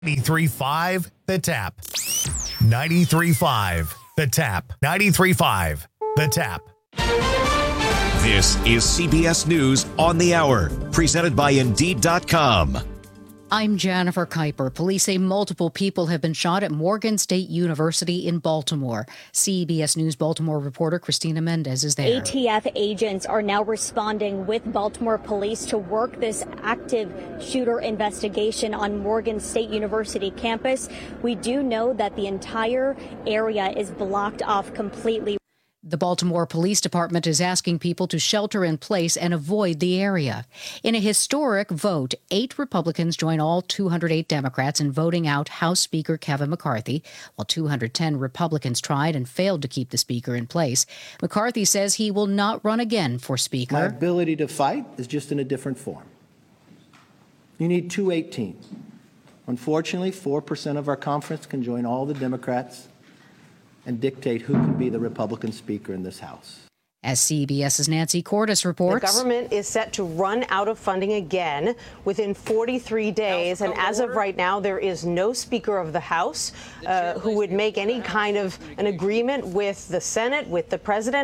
93.5 The Tap. 93.5 The Tap. 93.5 The Tap. This is CBS News on the Hour, presented by Indeed.com. I'm Jennifer Kuiper. Police say multiple people have been shot at Morgan State University in Baltimore. CBS News Baltimore reporter Christina Mendez is there. ATF agents are now responding with Baltimore police to work this active shooter investigation on Morgan State University campus. We do know that the entire area is blocked off completely. The Baltimore Police Department is asking people to shelter in place and avoid the area. In a historic vote, 8 Republicans join all 208 Democrats in voting out House Speaker Kevin McCarthy, while 210 Republicans tried and failed to keep the speaker in place. McCarthy says he will not run again for speaker. My ability to fight is just in a different form. You need 218. Unfortunately, 4% of our conference can join all the Democrats and dictate who can be the Republican speaker in this House. As CBS's Nancy Cordes reports, the government is set to run out of funding again within 43 days. And as of right now, there is no Speaker of the House who would make any kind of an agreement with the Senate, with the president.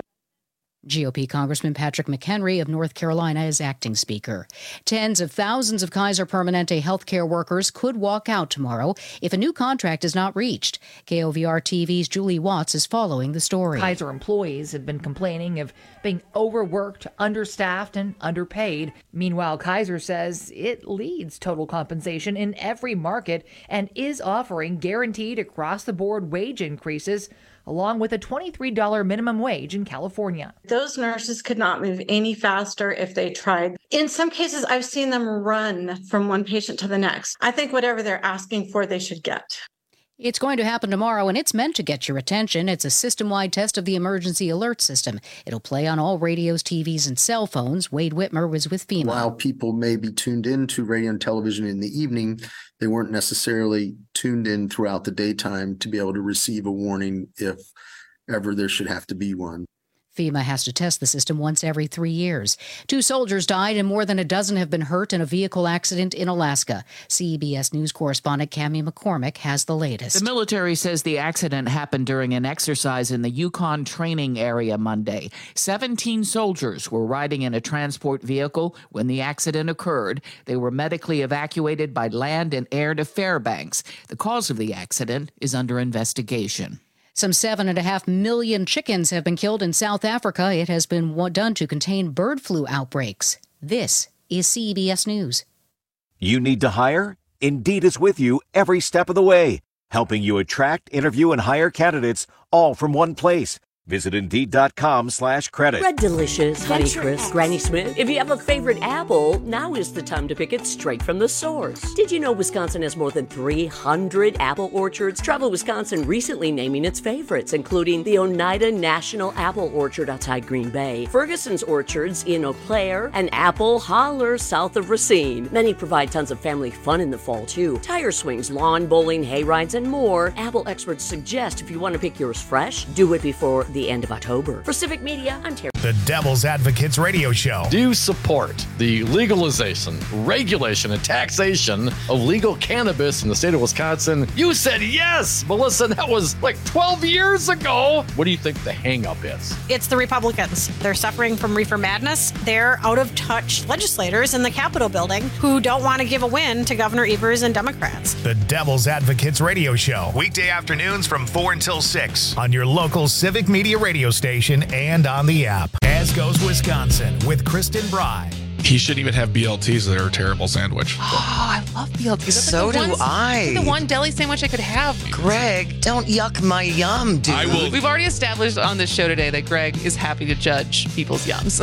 GOP Congressman Patrick McHenry of North Carolina is acting speaker. Tens of thousands of Kaiser Permanente healthcare workers could walk out tomorrow if a new contract is not reached. KOVR TV's Julie Watts is following the story. Kaiser employees have been complaining of being overworked, understaffed, and underpaid. Meanwhile, Kaiser says it leads total compensation in every market and is offering guaranteed across-the-board wage increases, along with a $23 minimum wage in California. Those nurses could not move any faster if they tried. In some cases, I've seen them run from one patient to the next. I think whatever they're asking for, they should get. It's going to happen tomorrow, and it's meant to get your attention. It's a system-wide test of the emergency alert system. It'll play on all radios, TVs, and cell phones. Wade Whitmer was with FEMA. While people may be tuned in to radio and television in the evening, they weren't necessarily tuned in throughout the daytime to be able to receive a warning if ever there should have to be one. FEMA has to test the system once every 3 years. 2 soldiers died and more than a dozen have been hurt in a vehicle accident in Alaska. CBS News correspondent Cammie McCormick has the latest. The military says the accident happened during an exercise in the Yukon training area Monday. 17 soldiers were riding in a transport vehicle when the accident occurred. They were medically evacuated by land and air to Fairbanks. The cause of the accident is under investigation. Some 7.5 million chickens have been killed in South Africa. It has been done to contain bird flu outbreaks. This is CBS News. You need to hire? Indeed is with you every step of the way, helping you attract, interview, and hire candidates all from one place. Visit Indeed.com/credit. Red Delicious, Honeycrisp, Granny Smith. If you have a favorite apple, now is the time to pick it straight from the source. Did you know Wisconsin has more than 300 apple orchards? Travel Wisconsin recently naming its favorites, including the Oneida National Apple Orchard outside Green Bay, Ferguson's Orchards in Eau Claire, and Apple Holler south of Racine. Many provide tons of family fun in the fall, too. Tire swings, lawn bowling, hay rides, and more. Apple experts suggest if you want to pick yours fresh, do it before the end of October. For Civic Media, I'm Terry. The Devil's Advocates Radio Show. Do you support the legalization, regulation, and taxation of legal cannabis in the state of Wisconsin? You said yes, Melissa. That was like 12 years ago. What do you think the hang-up is? It's the Republicans. They're suffering from reefer madness. They're out-of-touch legislators in the Capitol building who don't want to give a win to Governor Evers and Democrats. The Devil's Advocates Radio Show. Weekday afternoons from 4 until 6 on your local Civic Media radio station and on the app. As Goes Wisconsin with Kristen Bry. He shouldn't even have BLTs. They're a terrible sandwich. Oh, I love BLTs. So do I. The one deli sandwich I could have. Greg, don't yuck my yum, dude. We've already established on this show today that Greg is happy to judge people's yums.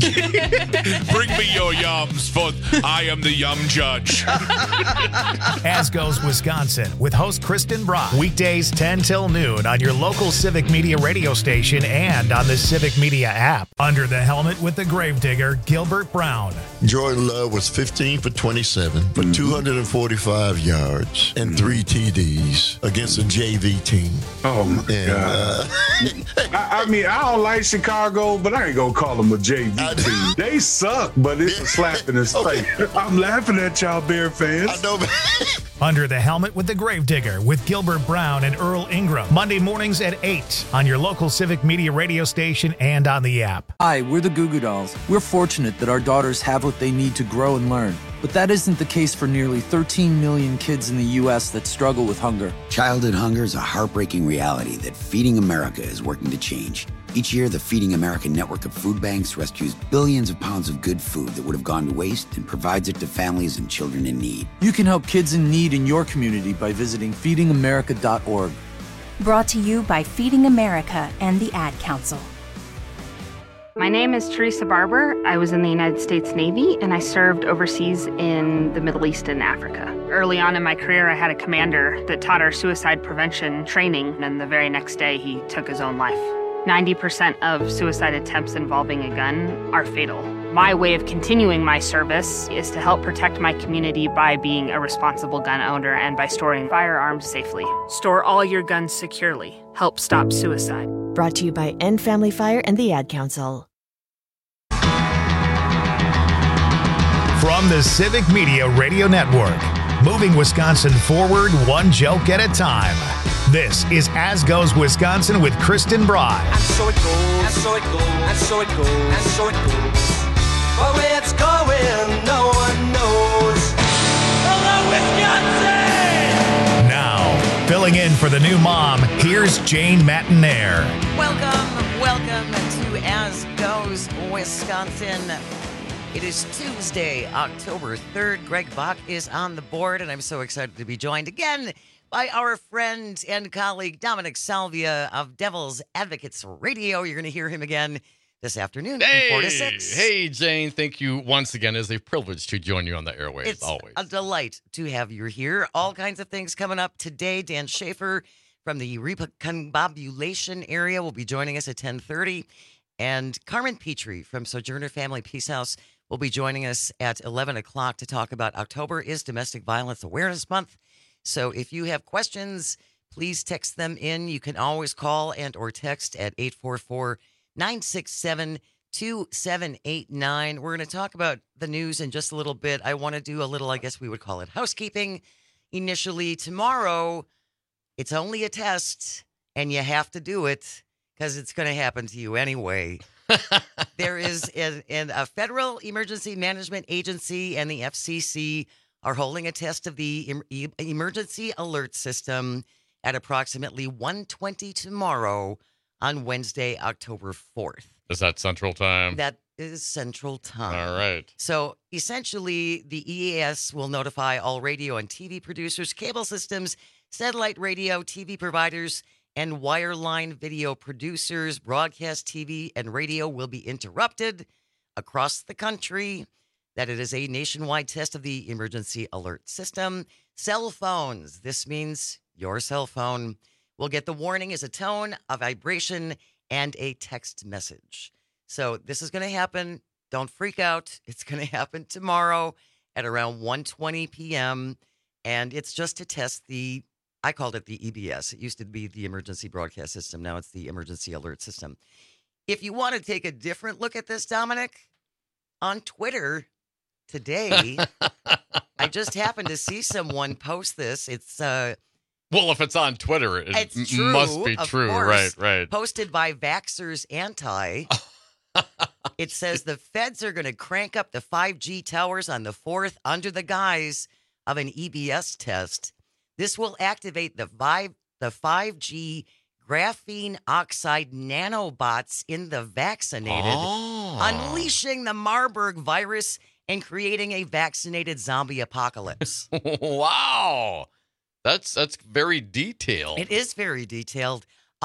Bring me your yums, for I am the yum judge. As Goes Wisconsin with host Kristen Bry. Weekdays 10 till noon on your local Civic Media radio station and on the Civic Media app. Under the helmet with the gravedigger, Gilbert Brown. Jordan Love was 15 for 27 for 245 yards and 3 TDs against a JV team. Oh, my God. I mean, I don't like Chicago, but I ain't going to call them a JV team. They suck, but it's a slap in his face. I'm laughing at y'all Bear fans. I know, Under the Helmet with the Gravedigger with Gilbert Brown and Earl Ingram. Monday mornings at 8 on your local Civic Media radio station and on the app. Hi, we're the Goo Goo Dolls. We're fortunate that our daughters have what they need to grow and learn. But that isn't the case for nearly 13 million kids in the U.S. that struggle with hunger. Childhood hunger is a heartbreaking reality that Feeding America is working to change. Each year, the Feeding America network of food banks rescues billions of pounds of good food that would have gone to waste and provides it to families and children in need. You can help kids in need in your community by visiting feedingamerica.org. Brought to you by Feeding America and the Ad Council. My name is Teresa Barber. I was in the United States Navy, and I served overseas in the Middle East and Africa. Early on in my career, I had a commander that taught our suicide prevention training, and the very next day, he took his own life. 90% of suicide attempts involving a gun are fatal. My way of continuing my service is to help protect my community by being a responsible gun owner and by storing firearms safely. Store all your guns securely. Help stop suicide. Brought to you by End Family Fire and the Ad Council. From the Civic Media Radio Network, moving Wisconsin forward one joke at a time. This is As Goes Wisconsin with Kristen Bry. And so it goes, and so it goes, and so it goes, and so it goes. But where it's going, no one knows. Hello, Wisconsin! Now, filling in for the new mom, here's Jane Matinaire. Welcome to As Goes Wisconsin. It is Tuesday, October 3rd. Greg Bach is on the board, and I'm so excited to be joined again by our friend and colleague Dominic Salvia of Devil's Advocates Radio. You're going to hear him again this afternoon from 4 to 6. Hey, Jane. Thank you once again. It's a privilege to join you on the airwaves, It's always. a delight to have you here. All kinds of things coming up today. Dan Schaefer from the Recombobulation area will be joining us at 10:30. And Carmen Petrie from Sojourner Family Peace House will be joining us at 11 o'clock to talk about October is Domestic Violence Awareness Month. So if you have questions, please text them in. You can always call and or text at 844-967-2789. We're going to talk about the news in just a little bit. I want to do a little, I guess we would call it housekeeping. Initially, tomorrow, it's only a test, and you have to do it because it's going to happen to you anyway. There is a Federal Emergency Management Agency and the FCC are holding a test of the emergency alert system at approximately 1:20 tomorrow on Wednesday, October 4th. Is that Central Time? That is Central Time. All right. So essentially, the EAS will notify all radio and TV producers, cable systems, satellite radio, TV providers, and wireline video producers. Broadcast TV and radio will be interrupted across the country. That it is a nationwide test of the emergency alert system. Cell phones. This means your cell phone will get the warning as a tone, a vibration, and a text message. So this is going to happen. Don't freak out. It's going to happen tomorrow at around 1:20 p.m. And it's just to test I called it the EBS. It used to be the Emergency Broadcast System. Now it's the Emergency Alert System. If you want to take a different look at this, Dominic, on Twitter today, I just happened to see someone post this. It's well, if it's on Twitter, it true, must be of true. Course. Right. Posted by Vaxxers Anti. It says the feds are going to crank up the 5G towers on the 4th under the guise of an EBS test. This will activate the 5G graphene oxide nanobots in the vaccinated, unleashing the Marburg virus and creating a vaccinated zombie apocalypse. Wow. That's very detailed. It is very detailed.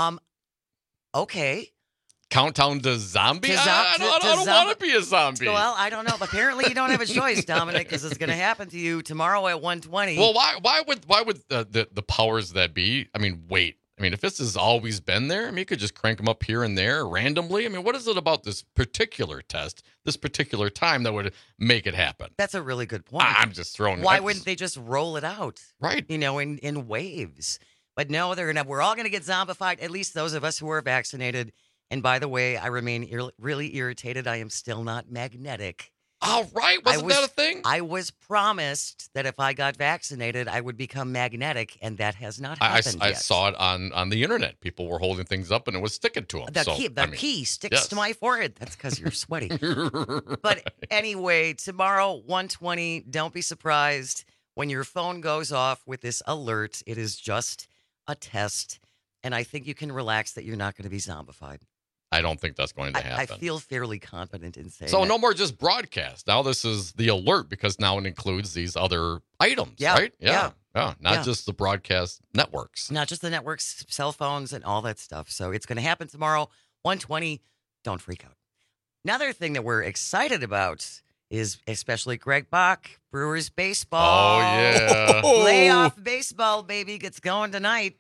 Okay. Countdown to zombie? I don't want to be a zombie. Well, I don't know. But apparently you don't have a choice, Dominic, because it's going to happen to you tomorrow at 1:20. Well, why would the powers that be? I mean, wait. I mean, if this has always been there, I mean, you could just crank them up here and there randomly. I mean, what is it about this particular test, this particular time that would make it happen? That's a really good point. I'm just throwing. Why wouldn't they just roll it out? Right. You know, in waves. But no, we're all going to get zombified. At least those of us who are vaccinated. And by the way, I remain really irritated. I am still not magnetic. All right. Wasn't that a thing? I was promised that if I got vaccinated, I would become magnetic, and that has not happened I yet. saw it on the internet. People were holding things up, and it was sticking to them. The key sticks to my forehead. That's because you're sweaty. But anyway, tomorrow, 1:20, don't be surprised when your phone goes off with this alert. It is just a test, and I think you can relax that you're not going to be zombified. I don't think that's going to happen. I feel fairly confident in saying so that. no more just broadcast. Now this is the alert because now it includes these other items, Yeah, right? yeah. Not just the broadcast networks. Not just the networks, cell phones, and all that stuff. So it's going to happen tomorrow, 1:20. Don't freak out. Another thing that we're excited about is especially Greg Bach, Brewers baseball. Oh, yeah. Playoff baseball, baby, gets going tonight.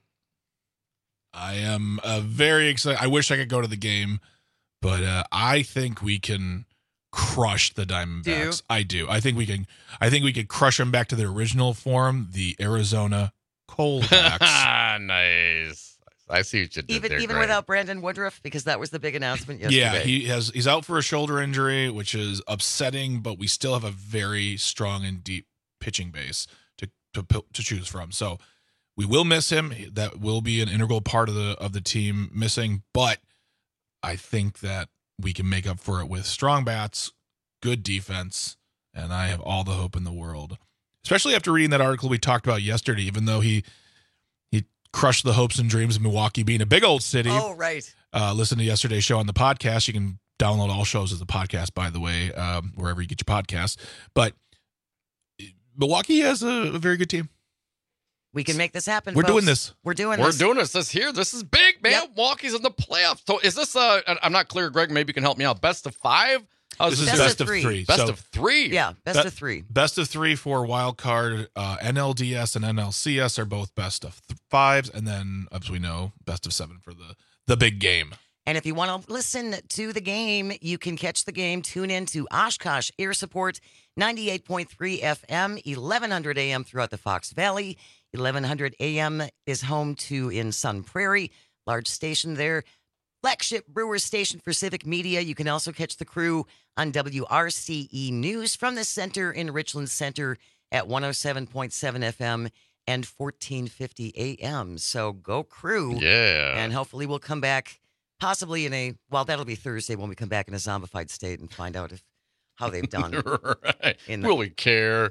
I am very excited. I wish I could go to the game, but I think we can crush the Diamondbacks. I do. I think we can crush them back to their original form, the Arizona Coldbacks. Nice. I see what you did there, Even Greg. without Brandon Woodruff, because that was the big announcement yesterday. Yeah, he's out for a shoulder injury, which is upsetting, but we still have a very strong and deep pitching base to choose from. So we will miss him. That will be an integral part of the team missing, but I think that we can make up for it with strong bats, good defense, and I have all the hope in the world. Especially after reading that article we talked about yesterday, even though he crushed the hopes and dreams of Milwaukee being a big old city. Oh, right. Listen to yesterday's show on the podcast. You can download all shows as a podcast, by the way, wherever you get your podcasts. But Milwaukee has a very good team. We can make this happen. We're folks. doing this. We're doing We're this. doing this. This is big, man. Yep. Milwaukee's in the playoffs. So is this I'm not clear, Greg. Maybe you can help me out. Best of 5? This is best of three. Best of 3. Yeah, best of 3. Best of 3 for wild card. NLDS and NLCS are both best of 5s, and then, as we know, best of 7 for the big game. And if you want to listen to the game, you can catch the game. Tune in to Oshkosh Air Support, 98.3 FM, 1100 AM throughout the Fox Valley. 1100 AM is home to in Sun Prairie, large station there. Flagship Brewers station for Civic Media. You can also catch the crew on WRCE News from the center in Richland Center at 107.7 FM and 1450 AM. So go crew. Yeah. And hopefully we'll come back possibly that'll be Thursday when we come back in a zombified state and find out how they've done. Right. Will we care?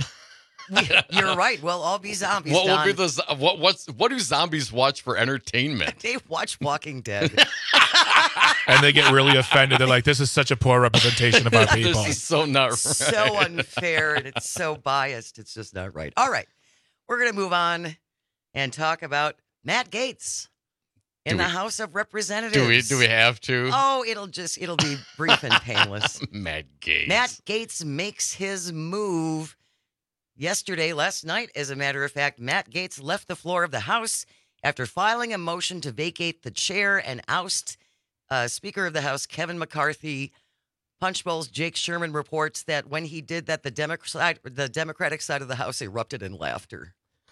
You're right. We'll all be zombies. What Don. will be what do zombies watch for entertainment? They watch Walking Dead. And they get really offended. They're like, this is such a poor representation of our people. This is so not right. So unfair, and it's so biased. It's just not right. All right. We're going to move on and talk about Matt Gaetz in the House of Representatives. Do we have to? Oh, it'll be brief and painless. Matt Gaetz. Matt Gaetz makes his move last night, as a matter of fact. Matt Gaetz left the floor of the House after filing a motion to vacate the chair and oust Speaker of the House Kevin McCarthy. Punchbowl's Jake Sherman reports that when he did that, the Democratic side of the House erupted in laughter.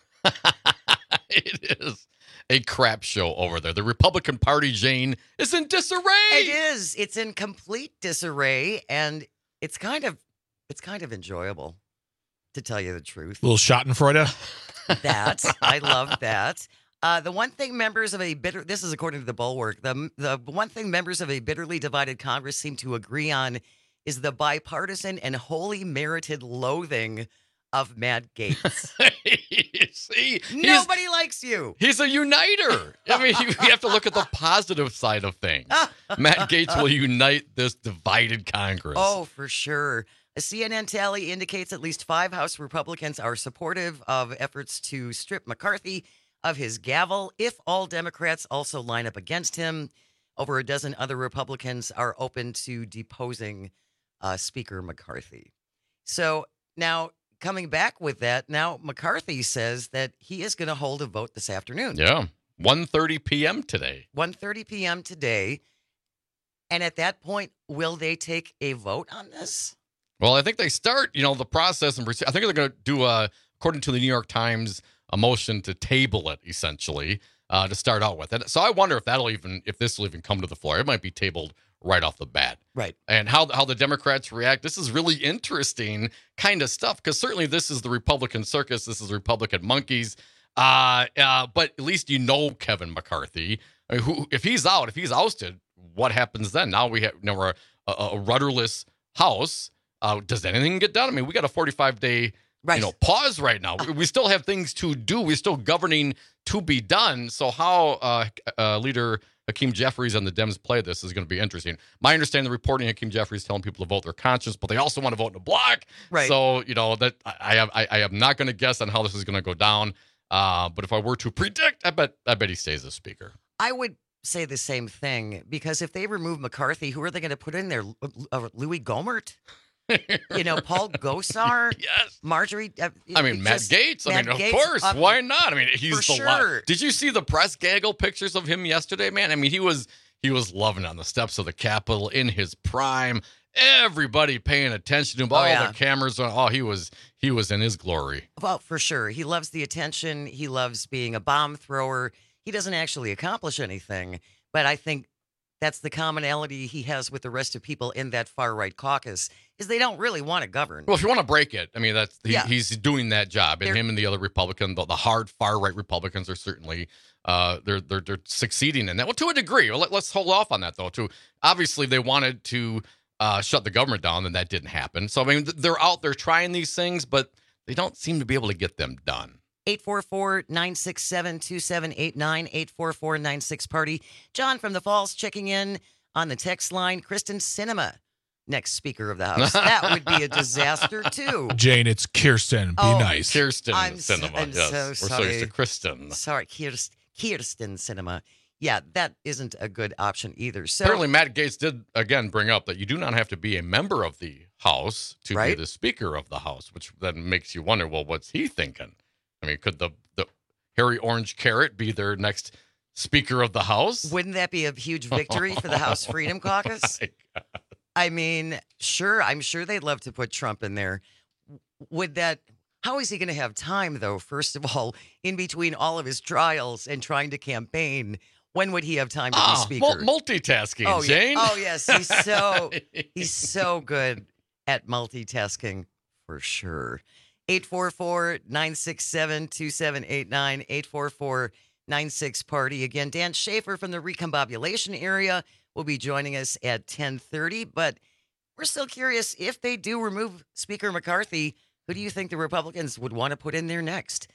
It is a crap show over there. The Republican Party, Jane, is in disarray. It is. It's in complete disarray, and it's kind of enjoyable, to tell you the truth. A little Schadenfreude. I love that. The one thing members of this is according to the Bulwark, the one thing members of a bitterly divided Congress seem to agree on is the bipartisan and wholly merited loathing of Matt Gaetz. See, nobody likes you. He's a uniter. I mean, you have to look at the positive side of things. Matt Gaetz will unite this divided Congress. Oh, for sure. A CNN tally indicates at least 5 House Republicans are supportive of efforts to strip McCarthy of his gavel. If all Democrats also line up against him, over a dozen other Republicans are open to deposing Speaker McCarthy. So now, coming back with that, now McCarthy says that he is going to hold a vote this afternoon. Yeah, 1:30 p.m. today. 1:30 p.m. today. And at that point, will they take a vote on this? Well, I think they start, the process. And I think they're going to do, according to the New York Times, a motion to table it, essentially, to start out with. And so I wonder if this will even come to the floor. It might be tabled right off the bat. Right. And how the Democrats react, this is really interesting kind of stuff, because certainly this is the Republican circus. This is Republican monkeys. But at least Kevin McCarthy. I mean, if he's ousted, what happens then? Now we're a rudderless House. Does anything get done? I mean, we got a 45-day pause right now. We still have things to do. We're still governing to be done. So how Leader Hakeem Jeffries and the Dems play this is going to be interesting. My understanding, the reporting, Hakeem Jeffries telling people to vote their conscience, but they also want to vote in a block. Right. So that I am not going to guess on how this is going to go down. But if I were to predict, I bet he stays as Speaker. I would say the same thing, because if they remove McCarthy, who are they going to put in there? Louis Gohmert? Paul Gosar? Yes. Marjorie? Matt Gaetz. Of course. Why not? I mean, he's the sure. Did you see the press gaggle pictures of him yesterday, man? I mean, he was loving it on the steps of the Capitol in his prime. Everybody paying attention to him. All the cameras on. He was in his glory. Well, for sure. He loves the attention. He loves being a bomb thrower. He doesn't actually accomplish anything, but I think that's the commonality he has with the rest of people in that far-right caucus, is they don't really want to govern. Well, if you want to break it, I mean, he's doing that job. And him and the other Republican, the hard far-right Republicans are certainly they're succeeding in that. Well, to a degree. Well, let's hold off on that, though, too. Obviously, they wanted to shut the government down, and that didn't happen. So, I mean, they're out there trying these things, but they don't seem to be able to get them done. 844-967-2789, 844-96-PARTY. John from the Falls checking in on the text line. Kristen Sinema, next Speaker of the House. That would be a disaster, too. Jane, it's Kirsten. Be nice. Kirsten I'm Sinema. so We're so sorry. used to Kristen. Sorry, Kirsten Sinema. Yeah, that isn't a good option either. So apparently, Matt Gaetz did, again, bring up that you do not have to be a member of the House to be the Speaker of the House, which then makes you wonder, well, what's he thinking? I mean, could the hairy orange carrot be their next Speaker of the House? Wouldn't that be a huge victory for the House Freedom Caucus? I mean, sure. I'm sure they'd love to put Trump in there. How is he going to have time, though, first of all, in between all of his trials and trying to campaign? When would he have time to be Speaker? Multitasking, Jane. Oh, yes. He's so good at multitasking, for sure. 844-967-2789, 844-96-PARTY. Again, Dan Schaefer from the Recombobulation area will be joining us at 10:30. But we're still curious, if they do remove Speaker McCarthy, who do you think the Republicans would want to put in there next?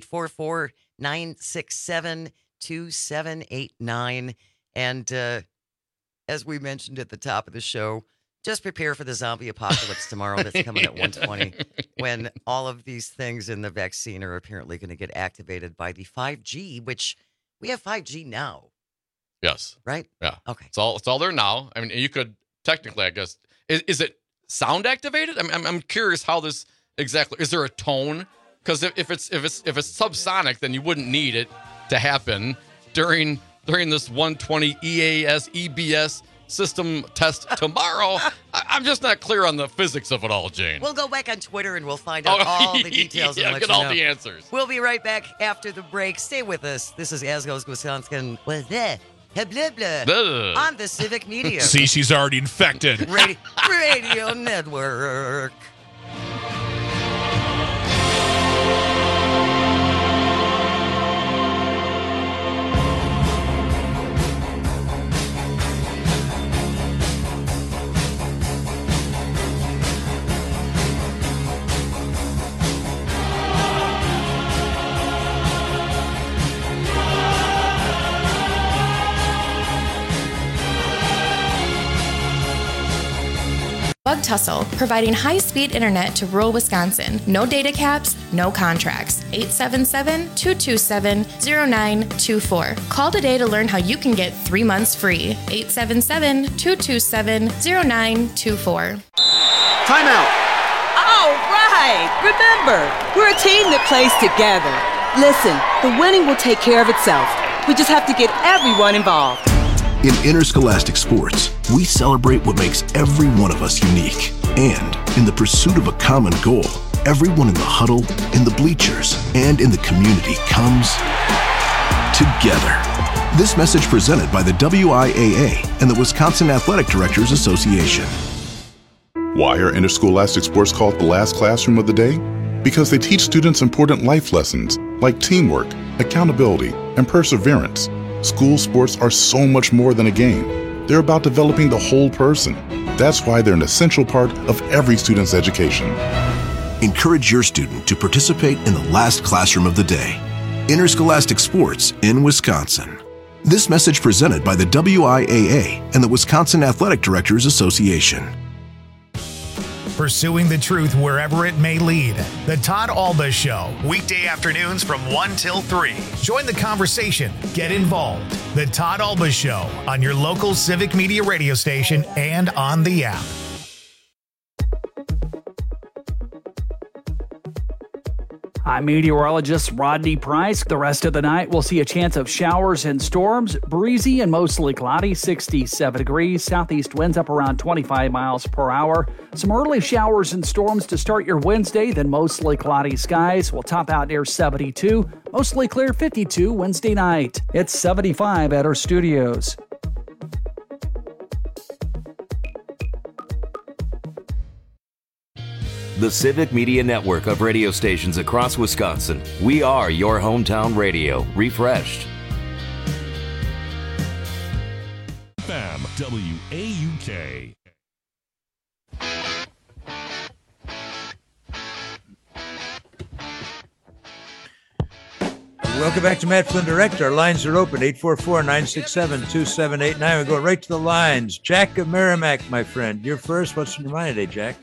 844-967-2789. And as we mentioned at the top of the show, just prepare for the zombie apocalypse tomorrow that's coming at 1:20, when all of these things in the vaccine are apparently going to get activated by the 5G, which we have 5G now. Yes. Right? Yeah. Okay. It's all there now. I mean, you could technically, I guess, is it sound activated? I'm curious how this exactly, is there a tone? Because if it's subsonic, then you wouldn't need it to happen during this 120 EBS system test tomorrow. I'm just not clear on the physics of it all, Jane. We'll go back on Twitter and we'll find out all the details. Yeah, and let get you all know. the answers. We'll be right back after the break. Stay with us. This is As Goes Wisconsin. Blah, blah, blah, on the Civic Media. See, she's already infected. Radio Network. Bug Tussle, providing high-speed internet to rural Wisconsin. No data caps, no contracts. 877-227-0924. Call today to learn how you can get 3 months free. 877-227-0924. Timeout. All right. Remember, we're a team that plays together. Listen, the winning will take care of itself. We just have to get everyone involved. In interscholastic sports, we celebrate what makes every one of us unique. And in the pursuit of a common goal, everyone in the huddle, in the bleachers, and in the community comes together. This message presented by the WIAA and the Wisconsin Athletic Directors Association. Why are interscholastic sports called the last classroom of the day? Because they teach students important life lessons like teamwork, accountability, and perseverance. School sports are so much more than a game. They're about developing the whole person. That's why they're an essential part of every student's education. Encourage your student to participate in the last classroom of the day. Interscholastic sports in Wisconsin. This message presented by the WIAA and the Wisconsin Athletic Directors Association. Pursuing the truth wherever it may lead. The Todd Alba Show, weekday afternoons from 1 till 3. Join the conversation. Get involved. The Todd Alba Show on your local Civic Media radio station and on the app. I'm meteorologist Rodney Price. The rest of the night, we'll see a chance of showers and storms. Breezy and mostly cloudy, 67 degrees. Southeast winds up around 25 miles per hour. Some early showers and storms to start your Wednesday, then mostly cloudy skies. We'll top out near 72. Mostly clear, 52 Wednesday night. It's 75 at our studios. The Civic Media Network of radio stations across Wisconsin. We are your hometown radio, refreshed. FM WAUK. Welcome back to Matt Flynn Direct. Our lines are open, 844-967-2789. We're going right to the lines. Jack of Merrimack, my friend. You're first. What's in your mind today, Jack?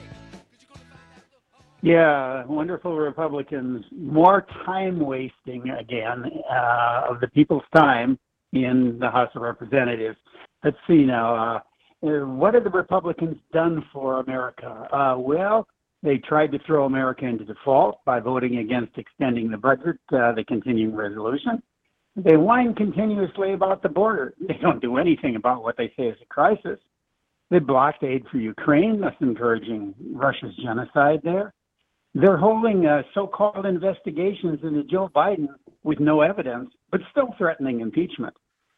Yeah, wonderful Republicans. More time wasting again of the people's time in the House of Representatives. Let's see now. What have the Republicans done for America? Well, they tried to throw America into default by voting against extending the budget, the continuing resolution. They whine continuously about the border. They don't do anything about what they say is a crisis. They blocked aid for Ukraine, thus encouraging Russia's genocide there. They're holding so-called investigations into Joe Biden with no evidence, but still threatening impeachment.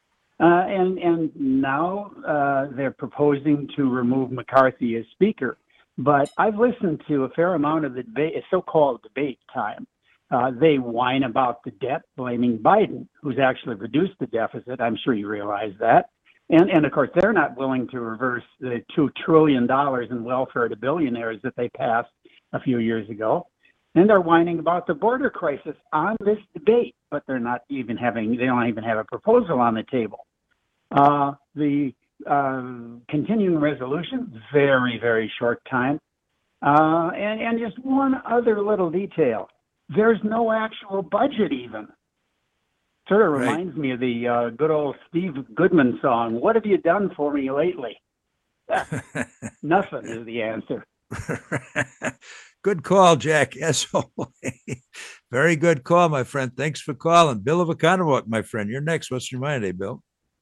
And now they're proposing to remove McCarthy as Speaker. But I've listened to a fair amount of the debate, so-called debate time. They whine about the debt, blaming Biden, who's actually reduced the deficit. I'm sure you realize that. And of course, they're not willing to reverse the $2 trillion in welfare to billionaires that they passed a few years ago. And they're whining about the border crisis on this debate, but they don't even have a proposal on the table. The continuing resolution, very, very short time. And just one other little detail. There's no actual budget even. Sort of reminds me of the good old Steve Goodman song, "What have you done for me lately?" Nothing is the answer. Good call, Jack. Yes, very good call, my friend. Thanks for calling. Bill of Economowoc, my friend. You're next. What's your mind, Bill?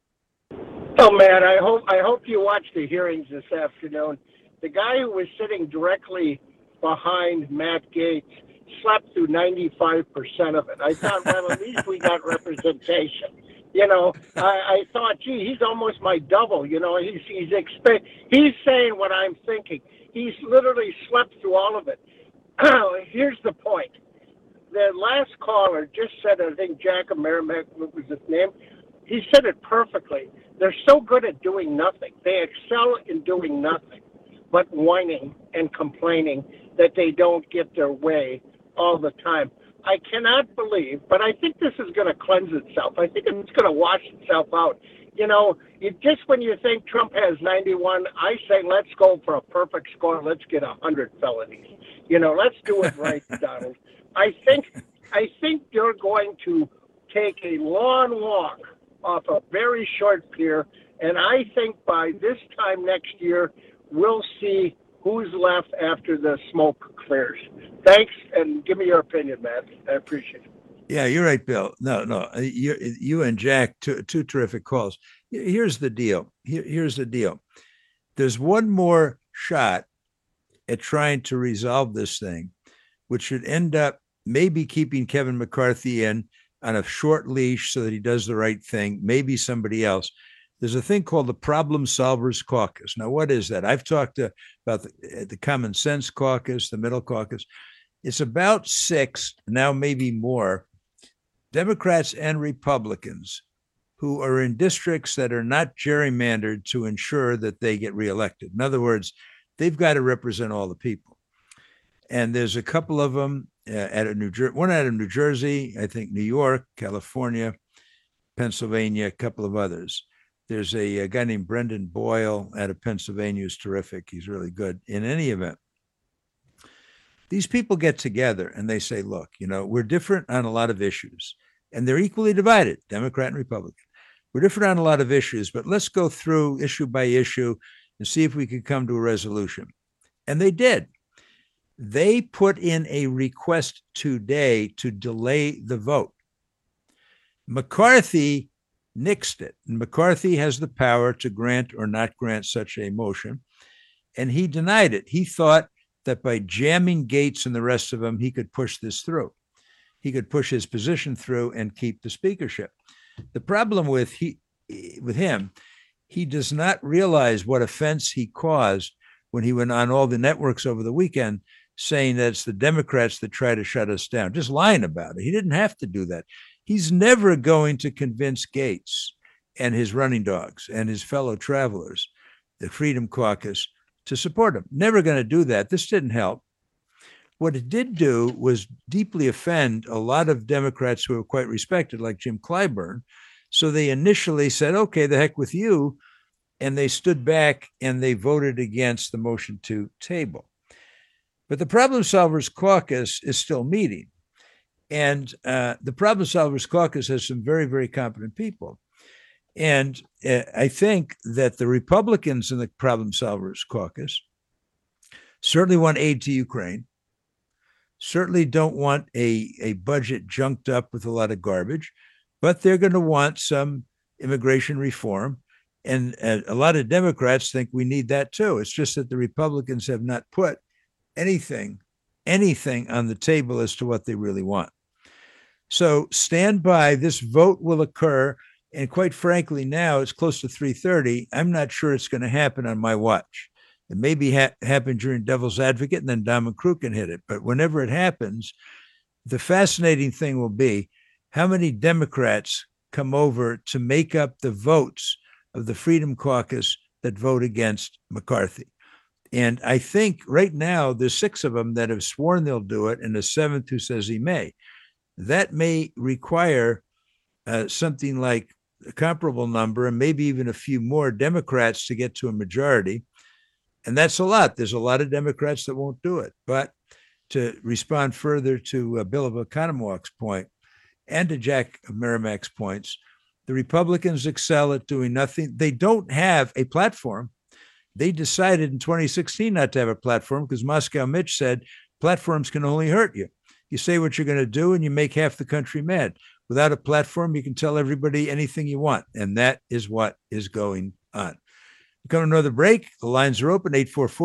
Oh man, I hope you watched the hearings this afternoon. The guy who was sitting directly behind Matt Gaetz slept through 95% of it. I thought, well, at least we got representation. You know, I thought, gee, he's almost my double. You know, he's saying what I'm thinking. He's literally slept through all of it. Here's the point. The last caller just said, I think Jack of Merrimack was his name. He said it perfectly. They're so good at doing nothing. They excel in doing nothing but whining and complaining that they don't get their way all the time. I cannot believe, but I think this is going to cleanse itself. I think it's going to wash itself out. You know, just when you think Trump has 91, I say let's go for a perfect score. Let's get 100 felonies. You know, let's do it right, Donald. I think you're going to take a long walk off a very short pier, and I think by this time next year, we'll see who's left after the smoke clears. Thanks, and give me your opinion, Matt. I appreciate it. Yeah, you're right, Bill. No, you and Jack, two terrific calls. Here's the deal. Here's the deal. There's one more shot at trying to resolve this thing, which should end up maybe keeping Kevin McCarthy in, on a short leash so that he does the right thing, maybe somebody else. There's a thing called the Problem Solvers Caucus. Now, what is that? I've talked about the Common Sense Caucus, the Middle Caucus. It's about 6, now maybe more, Democrats and Republicans who are in districts that are not gerrymandered to ensure that they get reelected. In other words, they've got to represent all the people. And there's a couple of them one out of New Jersey, I think New York, California, Pennsylvania, a couple of others. There's a guy named Brendan Boyle out of Pennsylvania who's terrific. He's really good. In any event, these people get together and they say, look, we're different on a lot of issues, and they're equally divided, Democrat and Republican. We're different on a lot of issues, but let's go through issue by issue and see if we could come to a resolution. And they did. They put in a request today to delay the vote. McCarthy nixed it. And McCarthy has the power to grant or not grant such a motion. And he denied it. He thought that by jamming Gaetz and the rest of them, he could push this through. He could push his position through and keep the speakership. The problem with him, he does not realize what offense he caused when he went on all the networks over the weekend saying that it's the Democrats that try to shut us down, just lying about it. He didn't have to do that. He's never going to convince Gaetz and his running dogs and his fellow travelers, the Freedom Caucus, to support him. Never going to do that. This didn't help. What it did do was deeply offend a lot of Democrats who are quite respected, like Jim Clyburn. So they initially said, okay, the heck with you. And they stood back and they voted against the motion to table. But the Problem Solvers Caucus is still meeting. And the Problem Solvers Caucus has some very, very competent people. And I think that the Republicans in the Problem Solvers Caucus certainly want aid to Ukraine, certainly don't want a budget junked up with a lot of garbage, but they're going to want some immigration reform. And a lot of Democrats think we need that too. It's just that the Republicans have not put anything on the table as to what they really want. So stand by. This vote will occur. And quite frankly, now it's close to 3:30. I'm not sure it's going to happen on my watch. It maybe happen during Devil's Advocate, and then Don McCrew can hit it. But whenever it happens, the fascinating thing will be how many Democrats come over to make up the votes of the Freedom Caucus that vote against McCarthy. And I think right now there's 6 of them that have sworn they'll do it, and a 7th who says he may. That may require something like a comparable number and maybe even a few more Democrats to get to a majority. And that's a lot. There's a lot of Democrats that won't do it. But to respond further to Bill of Oconomow's point and to Jack of Merrimack's points, the Republicans excel at doing nothing. They don't have a platform. They decided in 2016 not to have a platform because Moscow Mitch said platforms can only hurt you. You say what you're going to do and you make half the country mad. Without a platform, you can tell everybody anything you want. And that is what is going on. We come to another break. The lines are open,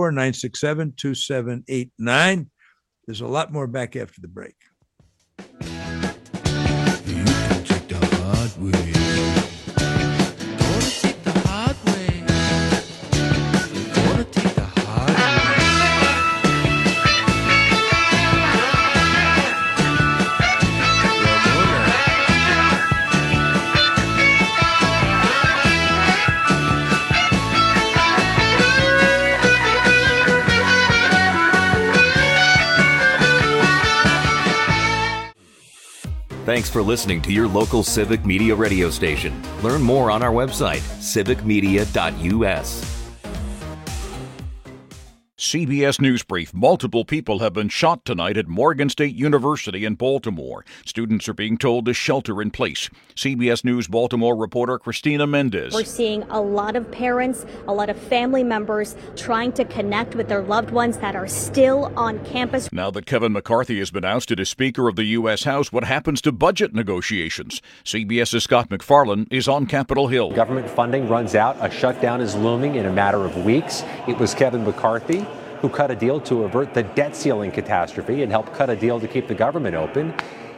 844-967-2789. There's a lot more back after the break. You can take the hard way. Thanks for listening to your local Civic Media radio station. Learn more on our website, civicmedia.us. CBS News Brief. Multiple people have been shot tonight at Morgan State University in Baltimore. Students are being told to shelter in place. CBS News Baltimore reporter Christina Mendez. We're seeing a lot of parents, a lot of family members trying to connect with their loved ones that are still on campus. Now that Kevin McCarthy has been ousted as Speaker of the U.S. House, what happens to budget negotiations? CBS's Scott McFarlane is on Capitol Hill. Government funding runs out. A shutdown is looming in a matter of weeks. It was Kevin McCarthy who cut a deal to avert the debt ceiling catastrophe and help cut a deal to keep the government open.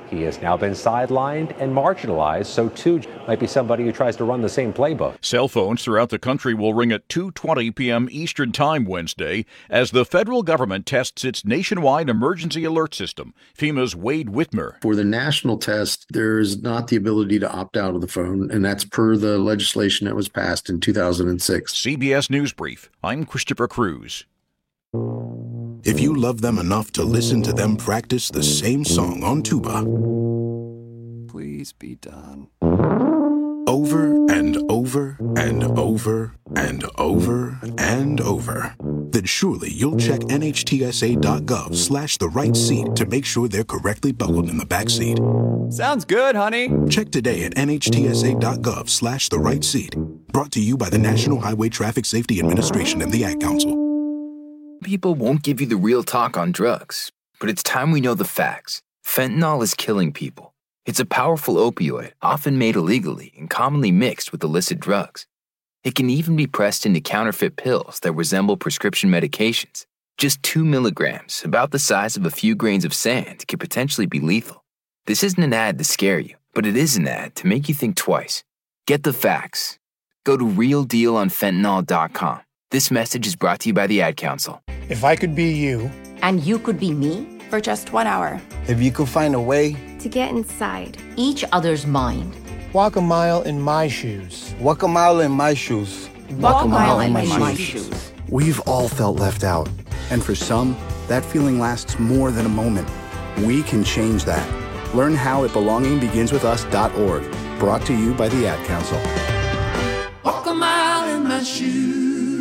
He has now been sidelined and marginalized, so too might be somebody who tries to run the same playbook. Cell phones throughout the country will ring at 2:20 p.m. Eastern Time Wednesday as the federal government tests its nationwide emergency alert system. FEMA's Wade Whitmer. For the national test, there's not the ability to opt out of the phone, and that's per the legislation that was passed in 2006. CBS News Brief. I'm Christopher Cruz. If you love them enough to listen to them practice the same song on tuba, please be done. Over and over and over and over and over, then surely you'll check NHTSA.gov/the right seat to make sure they're correctly buckled in the back seat. Sounds good, honey. Check today at NHTSA.gov/the right seat. Brought to you by the National Highway Traffic Safety Administration and the Ad Council. People won't give you the real talk on drugs, but it's time we know the facts. Fentanyl is killing people. It's a powerful opioid, often made illegally and commonly mixed with illicit drugs. It can even be pressed into counterfeit pills that resemble prescription medications. Just 2 milligrams, about the size of a few grains of sand, could potentially be lethal. This isn't an ad to scare you, but it is an ad to make you think twice. Get the facts. Go to realdealonfentanyl.com. This message is brought to you by the Ad Council. If I could be you, and you could be me, for just 1 hour. If you could find a way to get inside each other's mind. Walk a mile in my shoes. Walk a mile in my shoes. Walk a mile in my shoes. We've all felt left out. And for some, that feeling lasts more than a moment. We can change that. Learn how at belongingbeginswithus.org. Brought to you by the Ad Council. Walk a mile in my shoes.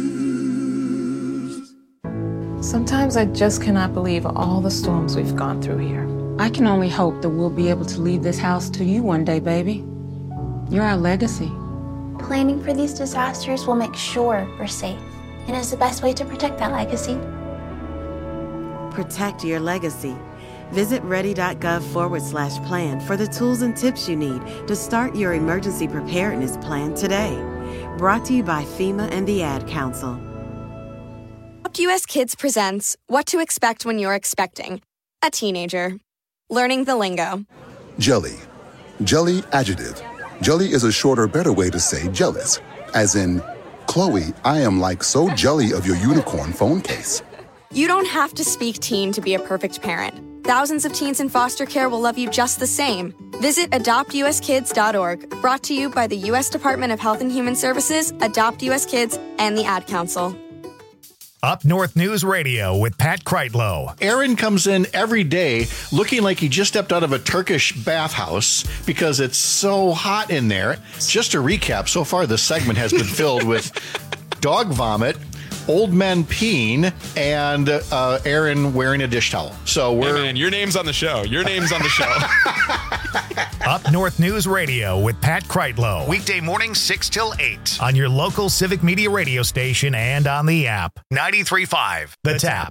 Sometimes I just cannot believe all the storms we've gone through here. I can only hope that we'll be able to leave this house to you one day, baby. You're our legacy. Planning for these disasters will make sure we're safe, and is the best way to protect that legacy. Protect your legacy. Visit ready.gov/plan for the tools and tips you need to start your emergency preparedness plan today. Brought to you by FEMA and the Ad Council. US Kids presents What to Expect When You're Expecting a Teenager. Learning the lingo. Jelly. Jelly adjective. Jelly is a shorter, better way to say jealous. As in, Chloe, I am like so jelly of your unicorn phone case. You don't have to speak teen to be a perfect parent. Thousands of teens in foster care will love you just the same. Visit adoptuskids.org. Brought to you by the U.S. Department of Health and Human Services, Adopt U.S. Kids, and the Ad Council. Up North News Radio with Pat Kreitlow. Aaron comes in every day looking like he just stepped out of a Turkish bathhouse because it's so hot in there. Just to recap, so far this segment has been filled with dog vomit, old men peeing, and Aaron wearing a dish towel. So hey man, your name's on the show. Your name's on the show. Up North News Radio with Pat Kreitlow. Weekday mornings 6 till 8 on your local Civic Media radio station and on the app. 93.5 The Tap.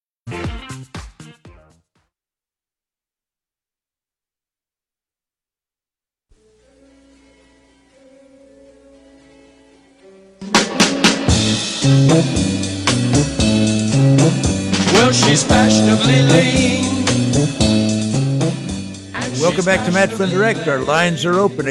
Well, she's fashionably lean. Welcome back to Matt Flynn Direct. Our lines are open,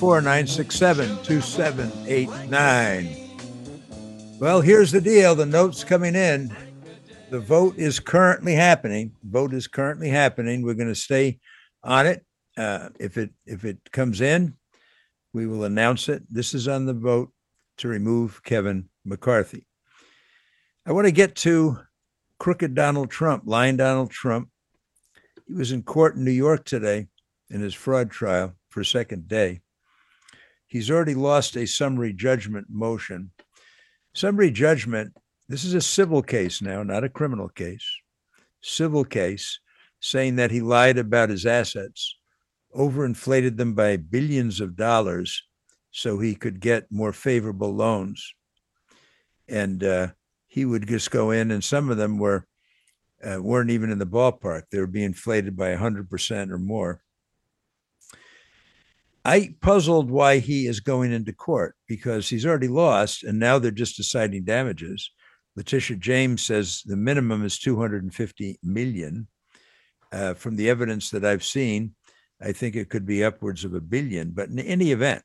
844-967-2789. Well, here's the deal. The note's coming in. The vote is currently happening. We're going to stay on it. If it comes in, we will announce it. This is on the vote to remove Kevin McCarthy. I want to get to crooked Donald Trump, lying Donald Trump. He was in court in New York today in his fraud trial for a second day. He's already lost a summary judgment motion. Summary judgment, this is a civil case now, not a criminal case. Civil case saying that he lied about his assets, overinflated them by billions of dollars so he could get more favorable loans. And he would just go in, and some of them weren't even in the ballpark. They were being inflated by 100% or more. I puzzled why he is going into court, because he's already lost, and now they're just deciding damages. Letitia James says the minimum is $250 million. From the evidence that I've seen, I think it could be upwards of $1 billion. But in any event,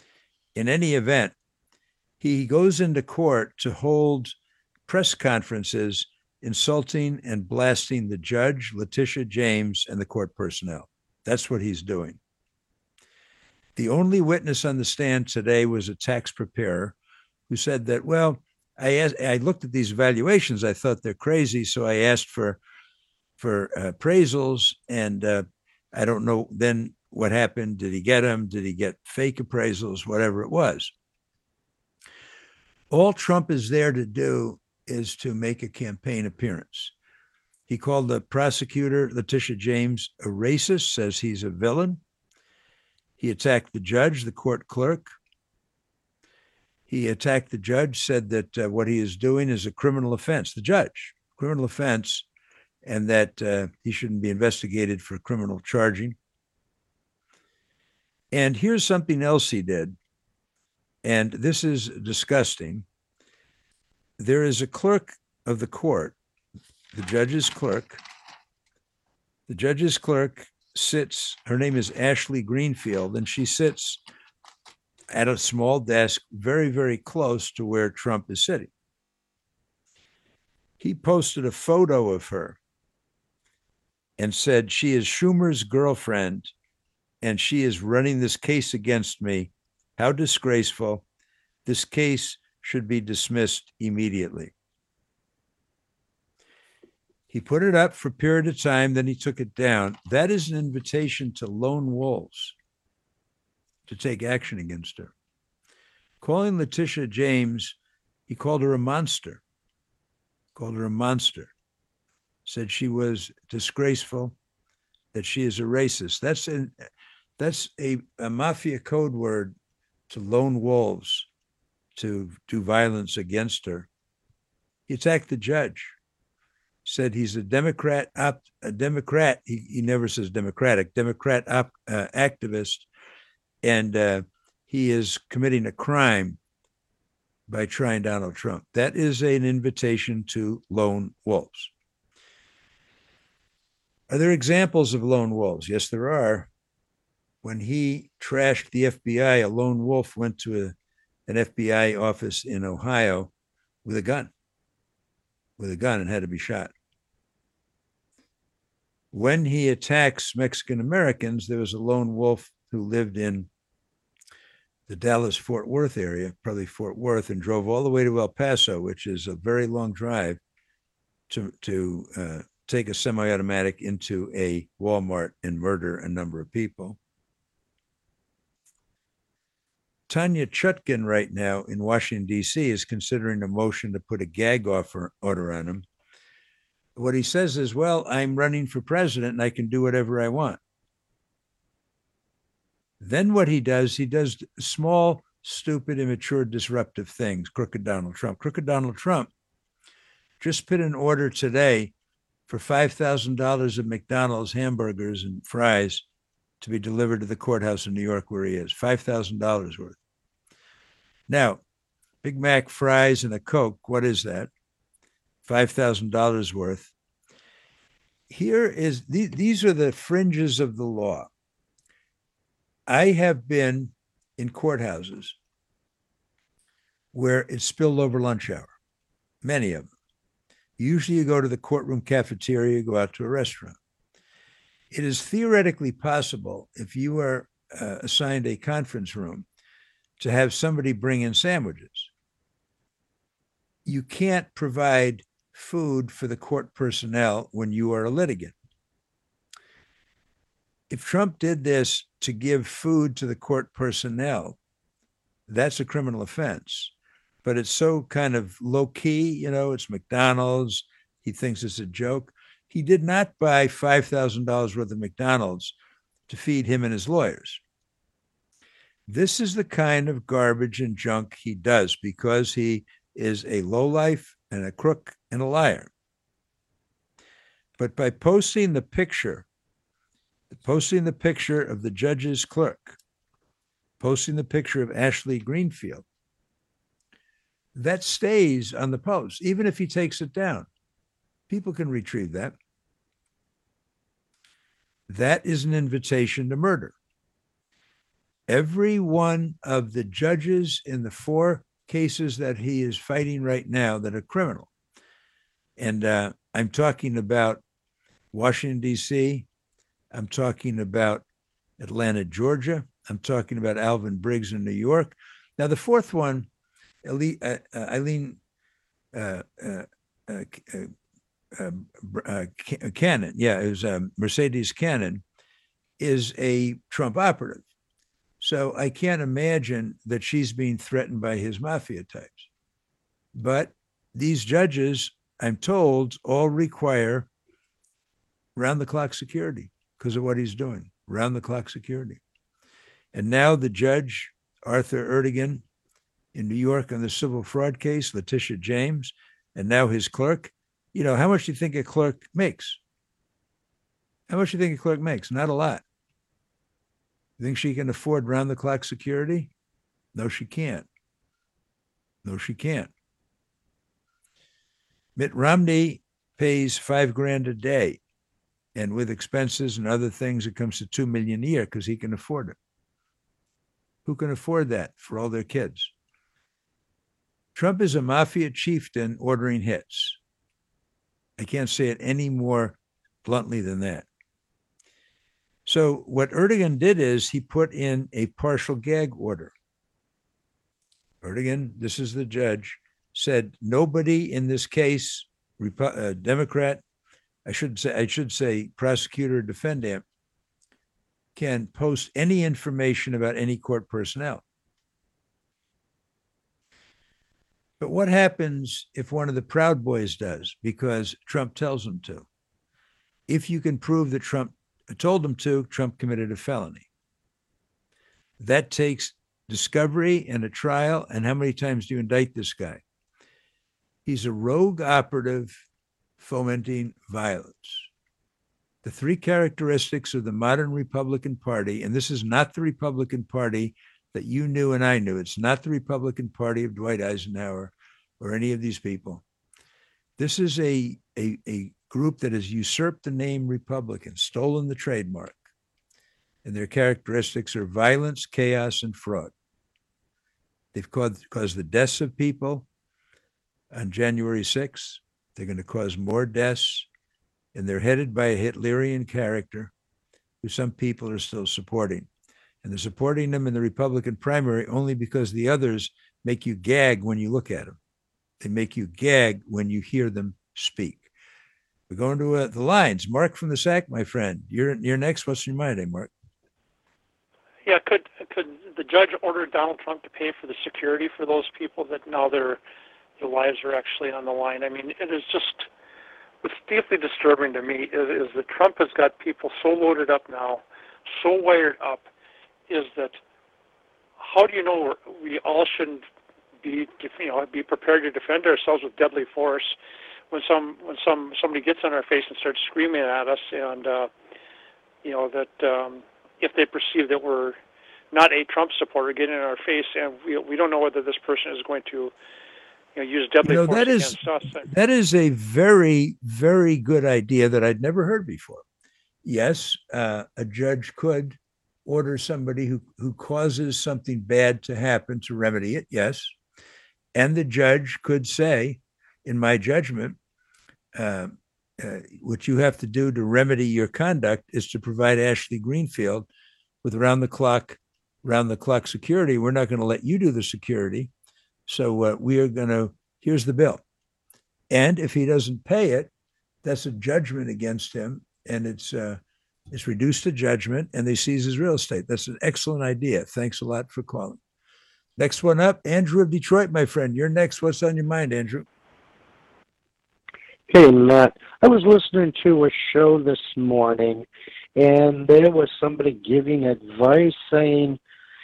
he goes into court to hold press conferences insulting and blasting the judge, Letitia James, and the court personnel. That's what he's doing. The only witness on the stand today was a tax preparer who said that, well, I looked at these valuations. I thought they're crazy, so I asked for appraisals, and I don't know then what happened. Did he get them? Did he get fake appraisals? Whatever it was. All Trump is there to do is to make a campaign appearance. He called the prosecutor, Letitia James, a racist, says he's a villain. He attacked the judge, the court clerk. He attacked the judge, said that what he is doing is a criminal offense, the judge, criminal offense, and that he shouldn't be investigated for criminal charging. And here's something else he did, and this is disgusting. There is a clerk of the court, the judge's clerk. The judge's clerk sits, her name is Ashley Greenfield, and she sits at a small desk very, very close to where Trump is sitting. He posted a photo of her and said, she is Schumer's girlfriend, and she is running this case against me. How disgraceful. This case should be dismissed immediately. He put it up for a period of time, then he took it down. That is an invitation to lone wolves to take action against her. Calling Letitia James, he called her a monster. Said she was disgraceful, that she is a racist. That's a mafia code word to lone wolves to do violence against her. He attacked the judge, said he's a Democrat, he never says Democratic, activist, and he is committing a crime by trying Donald Trump. That is an invitation to lone wolves. Are there examples of lone wolves? Yes, there are. When he trashed the FBI, a lone wolf went to an FBI office in Ohio with a gun and had to be shot. When he attacks Mexican Americans, there was a lone wolf who lived in the Dallas-Fort Worth area, probably Fort Worth, and drove all the way to El Paso, which is a very long drive, to take a semi-automatic into a Walmart and murder a number of people. Tanya Chutkan right now in Washington, D.C. is considering a motion to put a gag order on him. What he says is, well, I'm running for president and I can do whatever I want. Then what he does small, stupid, immature, disruptive things. Crooked Donald Trump. Crooked Donald Trump just put an order today for $5,000 of McDonald's hamburgers and fries to be delivered to the courthouse in New York where he is. $5,000 worth. Now, Big Mac, fries, and a Coke, what is that? $5,000 worth. These are the fringes of the law. I have been in courthouses where it's spilled over lunch hour, many of them. Usually you go to the courtroom cafeteria, you go out to a restaurant. It is theoretically possible, if you are assigned a conference room, to have somebody bring in sandwiches. You can't provide food for the court personnel when you are a litigant. If Trump did this to give food to the court personnel, that's a criminal offense. But it's so kind of low key, it's McDonald's. He thinks it's a joke. He did not buy $5,000 worth of McDonald's to feed him and his lawyers. This is the kind of garbage and junk he does because he is a lowlife and a crook and a liar. But by posting the picture of the judge's clerk, posting the picture of Ashley Greenfield, that stays on the post, even if he takes it down. People can retrieve that. That is an invitation to murder. Every one of the judges in the 4 cases that he is fighting right now that are criminal, and I'm talking about Washington, D.C., I'm talking about Atlanta, Georgia, I'm talking about Alvin Briggs in New York. Now, the 4th one, Eileen Cannon, it was Mercedes Cannon, is a Trump operative. So I can't imagine that she's being threatened by his mafia types. But these judges, I'm told, all require round-the-clock security because of what he's doing, round-the-clock security. And now the judge, Arthur Erdogan, in New York on the civil fraud case, Letitia James, and now his clerk. You know, how much do you think a clerk makes? How much do you think a clerk makes? Not a lot. You think she can afford round-the-clock security? No, she can't. No, she can't. Mitt Romney pays $5,000 a day, and with expenses and other things, it comes to $2 million a year because he can afford it. Who can afford that for all their kids? Trump is a mafia chieftain ordering hits. I can't say it any more bluntly than that. So what Erdogan did is he put in a partial gag order. Erdogan, this is the judge, said nobody in this case, Democrat, I should say prosecutor or defendant, can post any information about any court personnel. But what happens if one of the Proud Boys does because Trump tells him to? If you can prove that Trump told him to, Trump committed a felony. That takes discovery and a trial. And how many times do you indict this guy? He's a rogue operative fomenting violence. The 3 characteristics of the modern Republican Party, and this is not the Republican Party that you knew and I knew. It's not the Republican Party of Dwight Eisenhower or any of these people. This is a group that has usurped the name Republican, stolen the trademark. And their characteristics are violence, chaos, and fraud. They've caused the deaths of people on January 6th. They're going to cause more deaths. And they're headed by a Hitlerian character who some people are still supporting. And they're supporting them in the Republican primary only because the others make you gag when you look at them. They make you gag when you hear them speak. We're going to the lines. Mark from the SAC, my friend. You're next. What's in your mind, Mark? Yeah, could the judge order Donald Trump to pay for the security for those people that now their lives are actually on the line? I mean, it is just, what's deeply disturbing to me is that Trump has got people so loaded up now, so wired up, is that how do you know we all shouldn't be prepared to defend ourselves with deadly force when somebody gets on our face and starts screaming at us, and that if they perceive that we're not a Trump supporter getting in our face, and we don't know whether this person is going to use deadly force against us. That is a very, very good idea that I'd never heard before. Yes, a judge could order somebody who causes something bad to happen to remedy it, yes. And the judge could say, in my judgment, what you have to do to remedy your conduct is to provide Ashley Greenfield with round-the-clock security. We're not going to let you do the security. So we are going to, here's the bill. And if he doesn't pay it, that's a judgment against him. And it's reduced to judgment, and they seize his real estate. That's an excellent idea. Thanks a lot for calling. Next one up, Andrew of Detroit, my friend. You're next. What's on your mind, Andrew? Hey, Matt. I was listening to a show this morning, and there was somebody giving advice saying,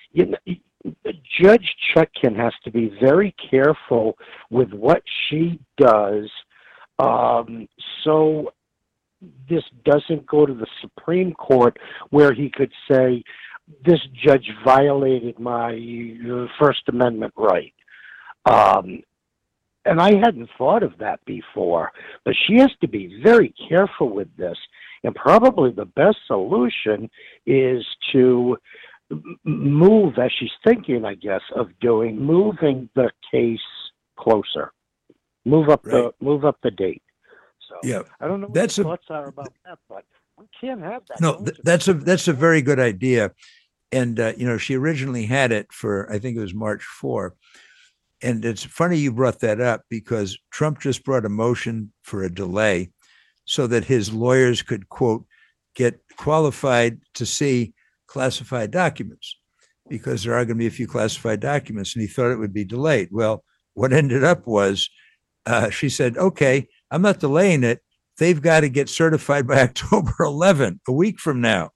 Judge Chutkan has to be very careful with what she does so this doesn't go to the Supreme Court where he could say, this judge violated my First Amendment right. And I hadn't thought of that before, but she has to be very careful with this. And probably the best solution is to move, as she's thinking, I guess, of doing, moving the case closer, move up the date. So yeah, I don't know what that's your thoughts are about that, but we can't have that. No, that's a very good idea. And she originally had it for, I think it was March 4. And it's funny you brought that up, because Trump just brought a motion for a delay so that his lawyers could, quote, get qualified to see classified documents, because there are going to be a few classified documents, and he thought it would be delayed. Well, what ended up was she said, okay, I'm not delaying it. They've got to get certified by October 11, a week from now.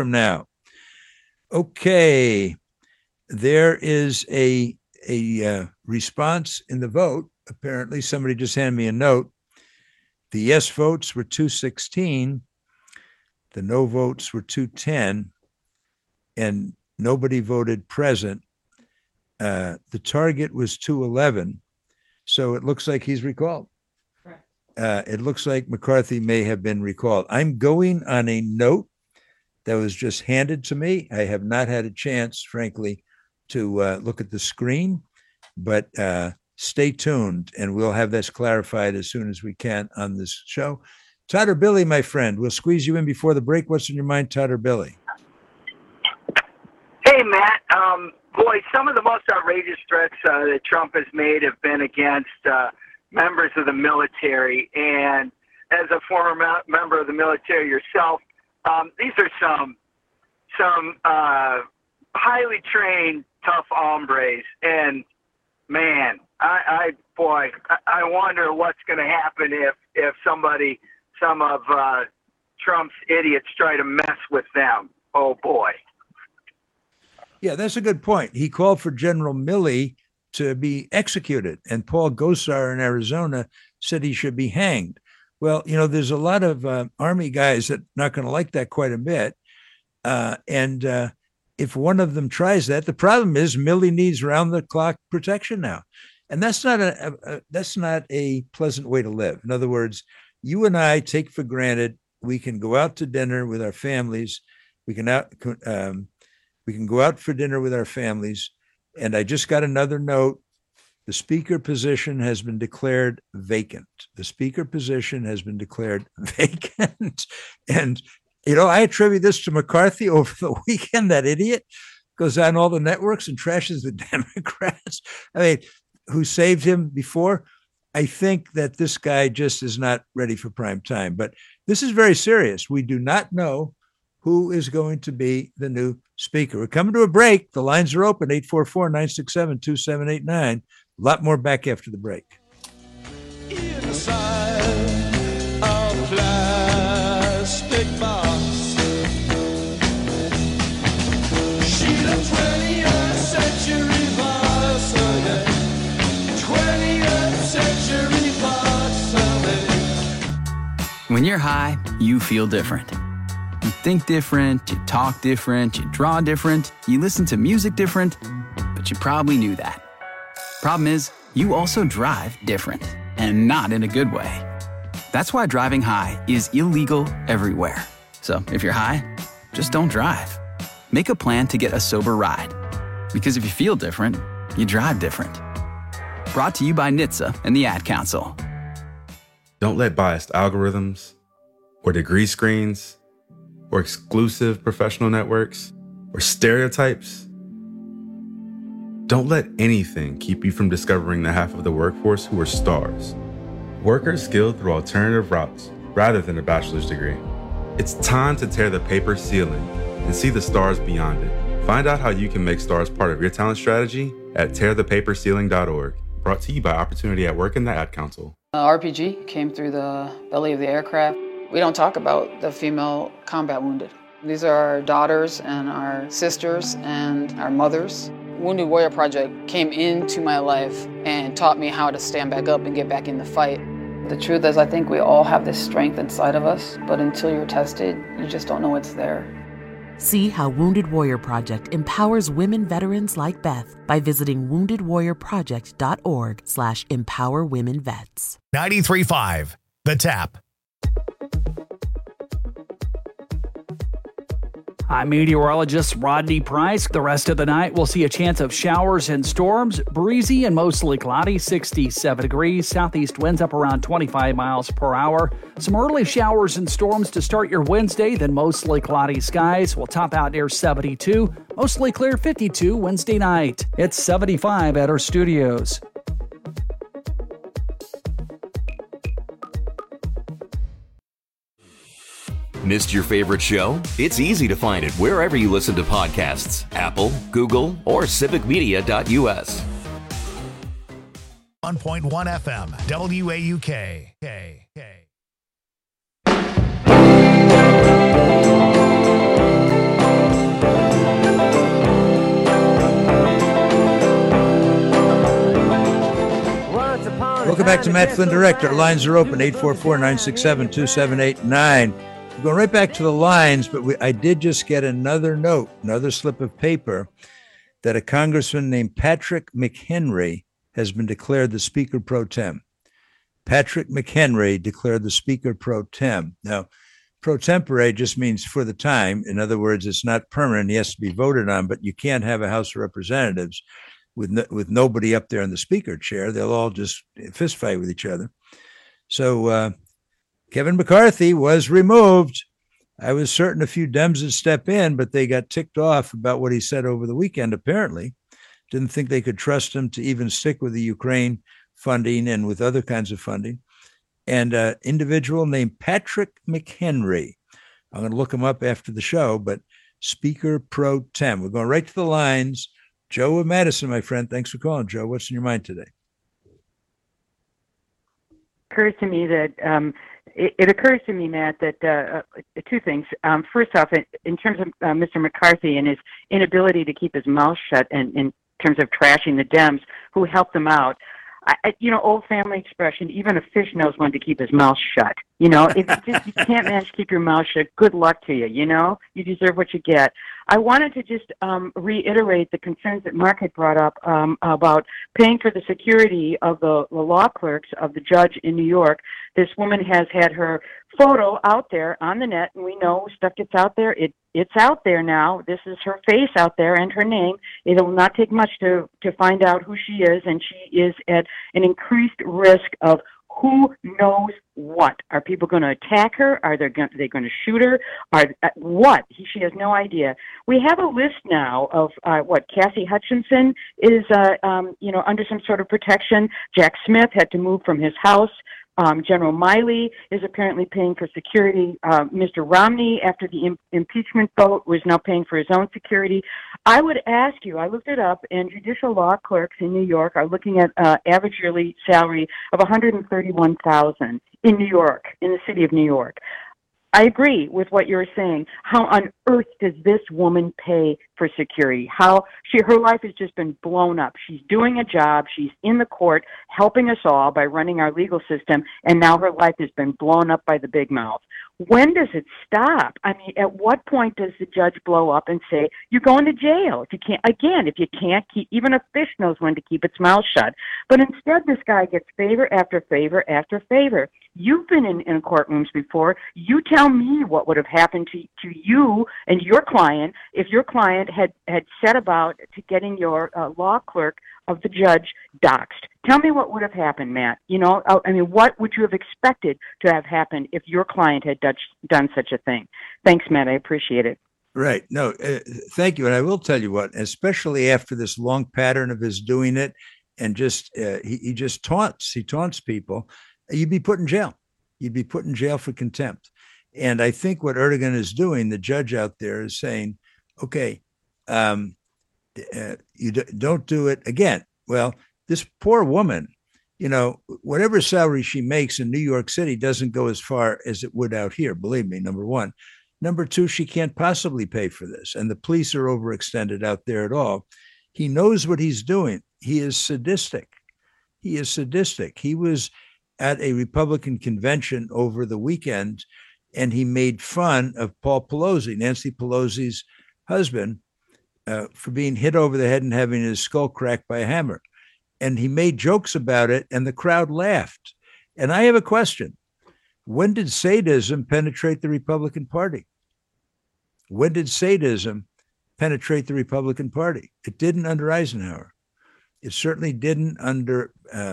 Okay, there is a response in the vote. Apparently, somebody just handed me a note. The yes votes were 216. The no votes were 210. And nobody voted present. The target was 211. So it looks like he's recalled. Correct. It looks like McCarthy may have been recalled. I'm going on a note that was just handed to me. I have not had a chance, frankly, to look at the screen, but stay tuned, and we'll have this clarified as soon as we can on this show. Todd or Billy, my friend, we'll squeeze you in before the break. What's in your mind, Todd or Billy? Hey, Matt. Boy, some of the most outrageous threats that Trump has made have been against members of the military. And as a former member of the military yourself, these are some highly trained, tough hombres. And man, I wonder what's going to happen if some of Trump's idiots try to mess with them. Oh boy. Yeah, that's a good point. He called for General Milley to be executed, and Paul Gosar in Arizona said he should be hanged. Well, there's a lot of Army guys that are not going to like that quite a bit. And if one of them tries that, the problem is Milley needs round-the-clock protection now. And that's not a pleasant way to live. In other words, you and I take for granted we can go out to dinner with our families. We can go out for dinner with our families. And I just got another note. The speaker position has been declared vacant. And, I attribute this to McCarthy over the weekend. That idiot goes on all the networks and trashes the Democrats. I mean, who saved him before? I think that this guy just is not ready for prime time. But this is very serious. We do not know who is going to be the new speaker. We're coming to a break. The lines are open, 844-967-2789. A lot more back after the break. Inside a plastic box, she's a 20th century box, 20th century box. When you're high, you feel different. You think different, you talk different, you draw different, you listen to music different, but you probably knew that. Problem is, you also drive different, and not in a good way. That's why driving high is illegal everywhere. So if you're high, just don't drive. Make a plan to get a sober ride. Because if you feel different, you drive different. Brought to you by NHTSA and the Ad Council. Don't let biased algorithms or degree screens or exclusive professional networks or stereotypes. Don't let anything keep you from discovering the half of the workforce who are stars. Workers skilled through alternative routes rather than a bachelor's degree. It's time to tear the paper ceiling and see the stars beyond it. Find out how you can make stars part of your talent strategy at tearthepaperceiling.org. Brought to you by Opportunity at Work and the Ad Council. RPG came through the belly of the aircraft. We don't talk about the female combat wounded. These are our daughters and our sisters and our mothers. Wounded Warrior Project came into my life and taught me how to stand back up and get back in the fight. The truth is, I think we all have this strength inside of us, but until you're tested, you just don't know it's there. See how Wounded Warrior Project empowers women veterans like Beth by visiting woundedwarriorproject.org/empowerwomenvets. 93.5, The Tap. I'm meteorologist Rodney Price. The rest of the night, we'll see a chance of showers and storms. Breezy and mostly cloudy, 67 degrees. Southeast winds up around 25 miles per hour. Some early showers and storms to start your Wednesday, then mostly cloudy skies. We'll top out near 72. Mostly clear, 52 Wednesday night. It's 75 at our studios. Missed your favorite show? It's easy to find it wherever you listen to podcasts. Apple, Google, or civicmedia.us. 1.1 FM, WAUK. Welcome back to Matt Flynn Direct. Our lines are open, 844-967-2789. We're going right back to the lines, but I did just get another note, another slip of paper, that a congressman named Patrick McHenry has been declared the Speaker Pro Tem. Patrick McHenry declared the Speaker Pro Tem. Now, pro tempore just means for the time. In other words, it's not permanent. He has to be voted on, but you can't have a House of Representatives with nobody up there in the Speaker chair. They'll all just fist fight with each other. So Kevin McCarthy was removed. I was certain a few Dems would step in, but they got ticked off about what he said over the weekend, apparently. Didn't think they could trust him to even stick with the Ukraine funding and with other kinds of funding. And an individual named Patrick McHenry. I'm going to look him up after the show, but Speaker Pro Tem. We're going right to the lines. Joe of Madison, my friend. Thanks for calling, Joe. What's in your mind today? Occurs to me that it occurs to me, Matt, that two things. First off, in terms of Mr. McCarthy and his inability to keep his mouth shut, and in terms of trashing the Dems who helped him out, old family expression, even a fish knows when to keep his mouth shut. If you can't manage to keep your mouth shut, good luck to you. You deserve what you get. I wanted to just reiterate the concerns that Mark had brought up about paying for the security of the law clerks of the judge in New York. This woman has had her photo out there on the net, and we know stuff gets out there. It's out there now. This is her face out there and her name. It will not take much to find out who she is, and she is at an increased risk of who knows what. Are people going to attack her? Are they going to shoot her? What? She has no idea. We have a list now of Cassie Hutchinson is under some sort of protection. Jack Smith had to move from his house. General Miley is apparently paying for security. Mr. Romney, after the impeachment vote, was now paying for his own security. I would ask you, I looked it up, and judicial law clerks in New York are looking at average yearly salary of $131,000 in New York, in the city of New York. I agree with what you're saying. How on earth does this woman pay for security? Her life has just been blown up. She's doing a job. She's in the court helping us all by running our legal system, and now her life has been blown up by the big mouth. When does it stop? I mean, at what point does the judge blow up and say, you're going to jail? If you can't keep, even a fish knows when to keep its mouth shut. But instead, this guy gets favor after favor after favor. You've been in courtrooms before. You tell me what would have happened to you and your client if your client had set about to getting your law clerk of the judge doxxed. Tell me what would have happened, Matt. What would you have expected to have happened if your client had done such a thing? Thanks, Matt. I appreciate it. Right. No, thank you. And I will tell you what, especially after this long pattern of his doing it and just he just taunts. He taunts people. You'd be put in jail. You'd be put in jail for contempt. And I think what Erdogan is doing, the judge out there, is saying, okay, you don't do it again. Well, this poor woman, whatever salary she makes in New York City doesn't go as far as it would out here, believe me, number one. Number two, she can't possibly pay for this. And the police are overextended out there at all. He knows what he's doing. He is sadistic. He was at a Republican convention over the weekend, and he made fun of Paul Pelosi, Nancy Pelosi's husband, for being hit over the head and having his skull cracked by a hammer. And he made jokes about it, and the crowd laughed. And I have a question. When did sadism penetrate the Republican Party? When did sadism penetrate the Republican Party? It didn't under Eisenhower. It certainly didn't under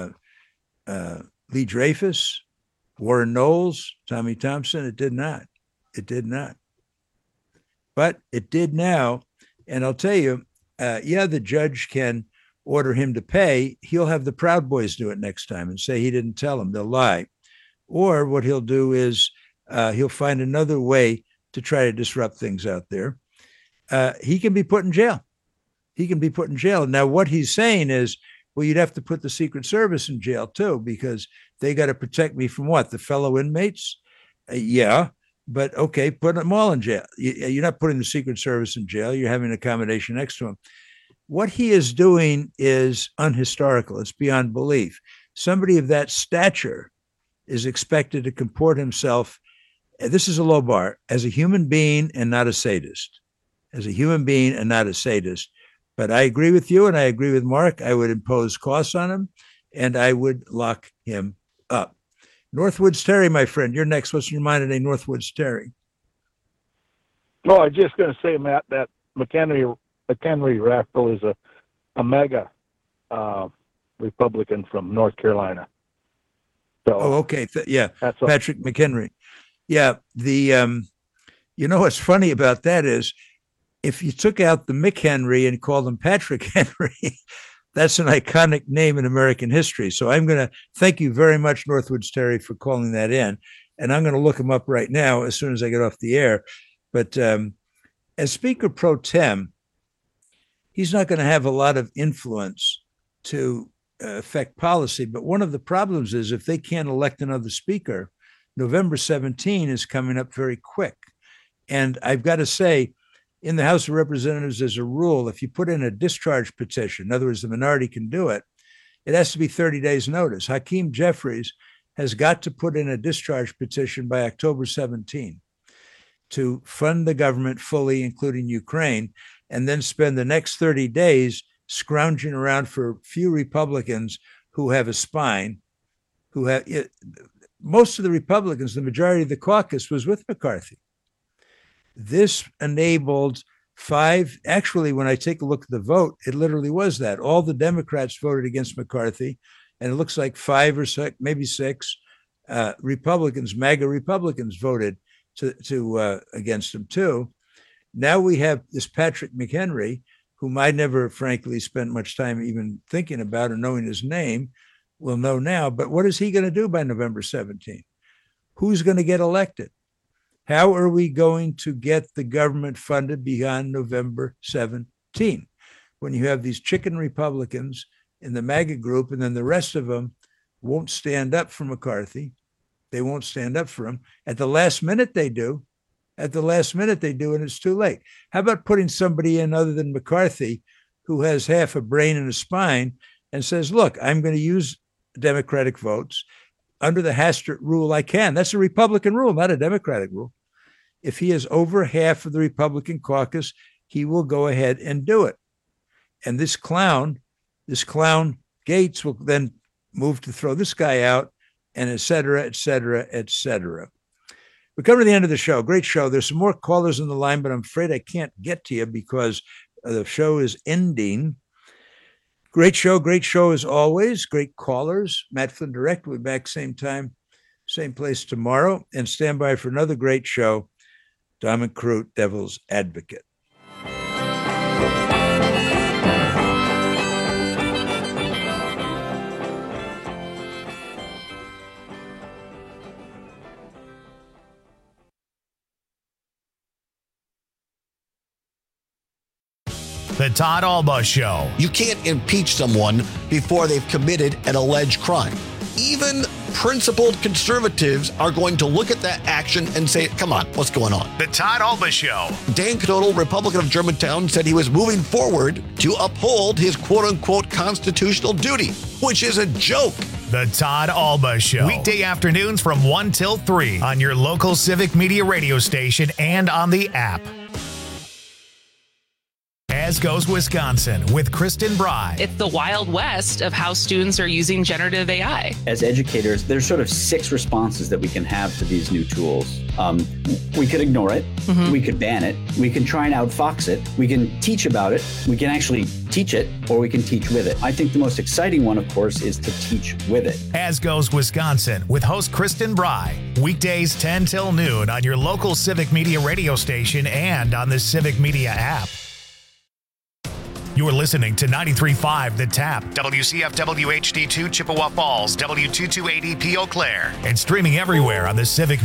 Lee Dreyfus, Warren Knowles, Tommy Thompson. It did not. It did not. But it did now. And I'll tell you, the judge can order him to pay. He'll have the Proud Boys do it next time and say he didn't tell them. They'll lie. Or what he'll do is he'll find another way to try to disrupt things out there. He can be put in jail. He can be put in jail. Now, what he's saying is, well, you'd have to put the Secret Service in jail too, because they got to protect me from what? The fellow inmates? Yeah, but okay, put them all in jail. You're not putting the Secret Service in jail. You're having accommodation next to him. What he is doing is unhistorical. It's beyond belief. Somebody of that stature is expected to comport himself, this is a low bar, as a human being and not a sadist. As a human being and not a sadist. But I agree with you, and I agree with Mark. I would impose costs on him, and I would lock him up. Northwoods Terry, my friend, you're next. What's in your mind today, Northwoods Terry? No, I was just going to say, Matt, that McHenry Rafferty is a mega Republican from North Carolina. So, okay. Patrick McHenry. Yeah, what's funny about that is, if you took out the McHenry and called him Patrick Henry, that's an iconic name in American history. So I'm going to thank you very much, Northwoods Terry, for calling that in. And I'm going to look him up right now as soon as I get off the air. But as Speaker Pro Tem, he's not going to have a lot of influence to affect policy. But one of the problems is if they can't elect another speaker, November 17 is coming up very quick. And I've got to say, in the House of Representatives, there's a rule. If you put in a discharge petition, in other words, the minority can do it, it has to be 30 days notice. Hakeem Jeffries has got to put in a discharge petition by October 17 to fund the government fully, including Ukraine, and then spend the next 30 days scrounging around for few Republicans who have a spine, who have most of the Republicans, the majority of the caucus was with McCarthy. This enabled actually, when I take a look at the vote, it literally was that. All the Democrats voted against McCarthy, and it looks like 5 or 6, maybe 6 Republicans, MAGA Republicans, voted to against him too. Now we have this Patrick McHenry, whom I never, frankly, spent much time even thinking about or knowing his name. We'll know now. But what is he going to do by November 17th? Who's going to get elected? How are we going to get the government funded beyond November 17 when you have these chicken Republicans in the MAGA group, and then the rest of them won't stand up for McCarthy? They won't stand up for him. At the last minute, they do. At the last minute, they do, and it's too late. How about putting somebody in other than McCarthy who has half a brain and a spine and says, look, I'm going to use Democratic votes. Under the Hastert rule, I can. That's a Republican rule, not a Democratic rule. If he has over half of the Republican caucus, he will go ahead and do it. And this clown Gates, will then move to throw this guy out, and et cetera, et cetera, et cetera. We're coming to the end of the show. Great show. There's some more callers on the line, but I'm afraid I can't get to you because the show is ending. Great show as always. Great callers. Matt Flynn Direct will be back same time, same place tomorrow. And stand by for another great show. Diamond Crute, Devil's Advocate. The Todd Alba Show. You can't impeach someone before they've committed an alleged crime. Even principled conservatives are going to look at that action and say, come on, what's going on? The Todd Alba Show. Dan Knodel, Republican of Germantown, said he was moving forward to uphold his quote-unquote constitutional duty, which is a joke. The Todd Alba Show. Weekday afternoons from 1 till 3 on your local Civic Media radio station and on the app. As As Goes Wisconsin with Kristen Bry. It's the Wild West of how students are using generative AI. As educators, there's sort of 6 responses that we can have to these new tools. We could ignore it. Mm-hmm. We could ban it. We can try and outfox it. We can teach about it. We can actually teach it, or we can teach with it. I think the most exciting one, of course, is to teach with it. As Goes Wisconsin with host Kristen Bry. Weekdays 10 till noon on your local Civic Media radio station and on the Civic Media app. You're listening to 93.5 The Tap, WCFW HD2 Chippewa Falls, W228EP Eau Claire, and streaming everywhere on the Civic